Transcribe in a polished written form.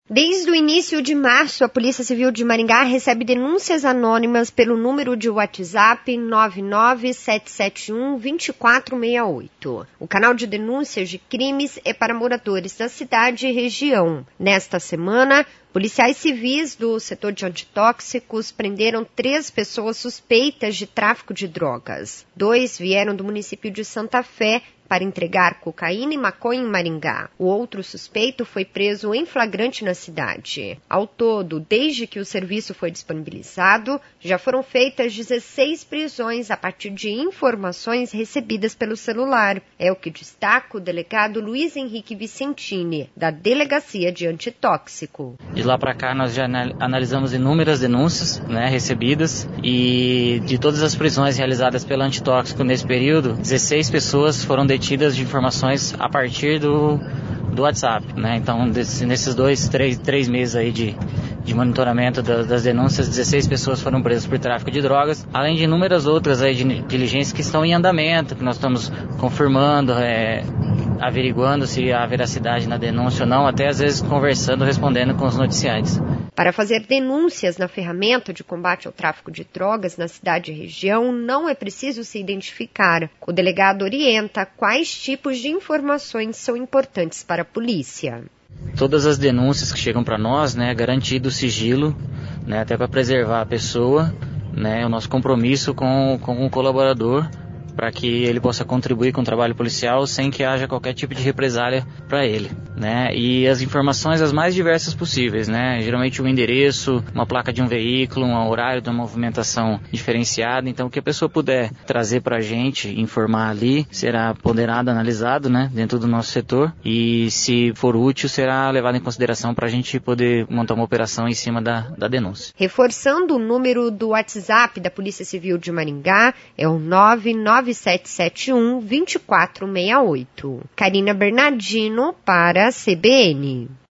Desde o início de março, a Polícia Civil de Maringá recebe denúncias anônimas pelo número de WhatsApp 99771-2468. O canal de denúncias de crimes é para moradores da cidade e região. Nesta semana, policiais civis do setor de antitóxicos prenderam 3 pessoas suspeitas de tráfico de drogas. 2 vieram do município de Santa Fé para entregar cocaína e maconha em Maringá. O outro suspeito foi preso em flagrante na cidade. Ao todo, desde que o serviço foi disponibilizado, já foram feitas 16 prisões a partir de informações recebidas pelo celular. É o que destaca o delegado Luiz Henrique Vicentini, da Delegacia de Antitóxico. De lá para cá, nós já analisamos inúmeras denúncias recebidas e de todas as prisões realizadas pela Antitóxico nesse período, 16 pessoas foram detidas de informações a partir do WhatsApp, Então, nesses 3 meses aí de monitoramento das denúncias, 16 pessoas foram presas por tráfico de drogas, além de inúmeras outras aí de diligências que estão em andamento, que nós estamos confirmando, averiguando se há veracidade na denúncia ou não, até às vezes conversando, respondendo com os noticiantes. Para fazer denúncias na ferramenta de combate ao tráfico de drogas na cidade e região, não é preciso se identificar. O delegado orienta quais tipos de informações são importantes para a polícia. Todas as denúncias que chegam para nós, garantido o sigilo, até para preservar a pessoa, o nosso compromisso com o colaborador, para que ele possa contribuir com o trabalho policial sem que haja qualquer tipo de represália para ele, E as informações as mais diversas possíveis, Geralmente um endereço, uma placa de um veículo, um horário de uma movimentação diferenciada. Então, o que a pessoa puder trazer para a gente, informar ali, será ponderado, analisado, dentro do nosso setor. E, se for útil, será levado em consideração para a gente poder montar uma operação em cima da denúncia. Reforçando o número do WhatsApp da Polícia Civil de Maringá, é o 99771-2468. Karina Bernardino para a CBN.